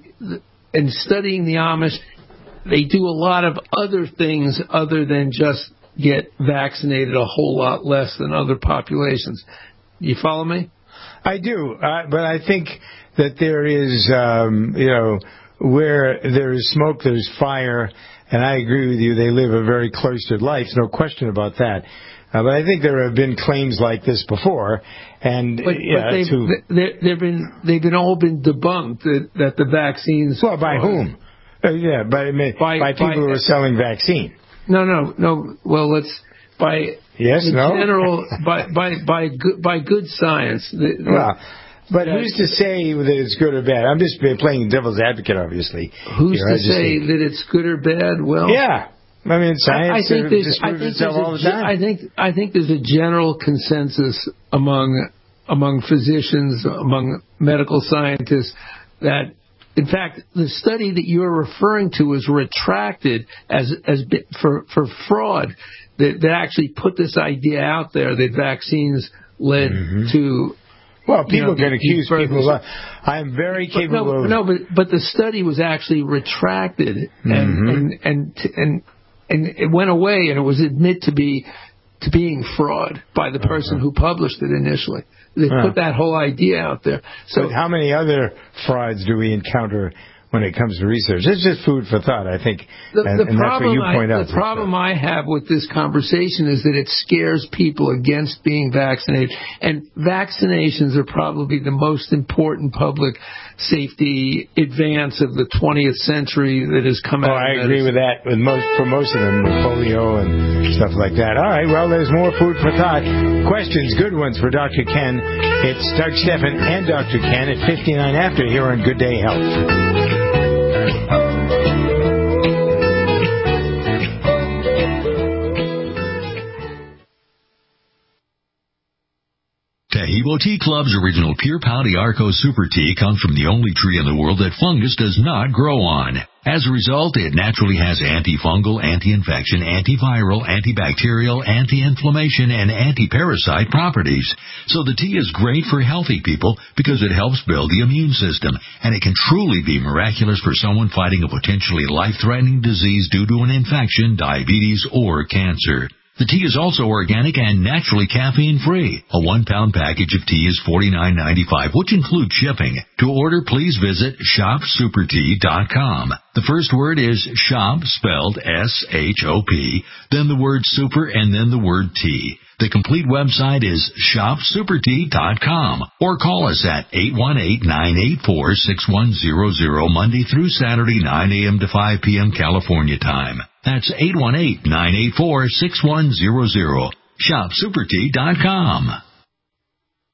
[SPEAKER 11] and studying the Amish, they do a lot of other things other than just get vaccinated a whole lot less than other populations. You follow me?
[SPEAKER 2] I do, uh, but I think that there is, um, you know, where there is smoke, there's fire, and I agree with you, they live a very cloistered life, no question about that. Uh, but I think there have been claims like this before, and
[SPEAKER 11] but,
[SPEAKER 2] yeah,
[SPEAKER 11] but they've,
[SPEAKER 2] to,
[SPEAKER 11] they, they've been they've been all been debunked that, that the vaccines.
[SPEAKER 2] Well, by whom? Uh, yeah, by by, by people by, who are selling vaccine.
[SPEAKER 11] No, no, no. Well, let's by
[SPEAKER 2] yes, no.
[SPEAKER 11] general by by by good by good science. The,
[SPEAKER 2] well, but who's to say that it's good or bad? I'm just playing devil's advocate, obviously.
[SPEAKER 11] Who's
[SPEAKER 2] Here,
[SPEAKER 11] to say think. that it's good or bad? Well,
[SPEAKER 2] yeah. I mean, science I, I think there's, I think itself all the time.
[SPEAKER 11] I think I think there's a general consensus among among physicians, among medical scientists, that in fact the study that you're referring to was retracted as as for for fraud. That, that actually put this idea out there that vaccines led mm-hmm. to.
[SPEAKER 2] Well, people
[SPEAKER 11] you know,
[SPEAKER 2] can accuse people. Of, I am very capable
[SPEAKER 11] but no,
[SPEAKER 2] of.
[SPEAKER 11] No, but but the study was actually retracted, and
[SPEAKER 2] mm-hmm.
[SPEAKER 11] and, and and and it went away, and it was admitted to be to being fraud by the person uh-huh. who published it initially. They uh-huh. put that whole idea out there. So
[SPEAKER 2] but how many other frauds do we encounter when it comes to research? It's just food for thought, I think,
[SPEAKER 11] the,
[SPEAKER 2] and,
[SPEAKER 11] the
[SPEAKER 2] and that's what you point
[SPEAKER 11] I,
[SPEAKER 2] out.
[SPEAKER 11] The problem I have with this conversation is that it scares people against being vaccinated, and vaccinations are probably the most important public safety advance of the twentieth century that has come
[SPEAKER 2] oh,
[SPEAKER 11] out.
[SPEAKER 2] Oh, I agree with that. With most, for most of them, with polio and stuff like that. All right, well, there's more food for thought. Questions, good ones for Doctor Ken. It's Doug Stephan and Doctor Ken at fifty-nine after here on Good Day Health.
[SPEAKER 14] Taheebo Tea Club's original Pure Pau d'Arco Super Tea comes from the only tree in the world that fungus does not grow on. As a result, it naturally has antifungal, anti-infection, antiviral, antibacterial, anti-inflammation, and anti-parasite properties. So the tea is great for healthy people because it helps build the immune system, and it can truly be miraculous for someone fighting a potentially life-threatening disease due to an infection, diabetes, or cancer. The tea is also organic and naturally caffeine-free. A one-pound package of tea is forty-nine ninety-five, which includes shipping. To order, please visit shop super tea dot com. The first word is shop, spelled S H O P, then the word super, and then the word tea. The complete website is shop super tea dot com, or call us at eight one eight, nine eight four, six one zero zero Monday through Saturday, nine a.m. to five p.m. California time. That's eight one eight, nine eight four, six one zero zero. shop super tea dot com.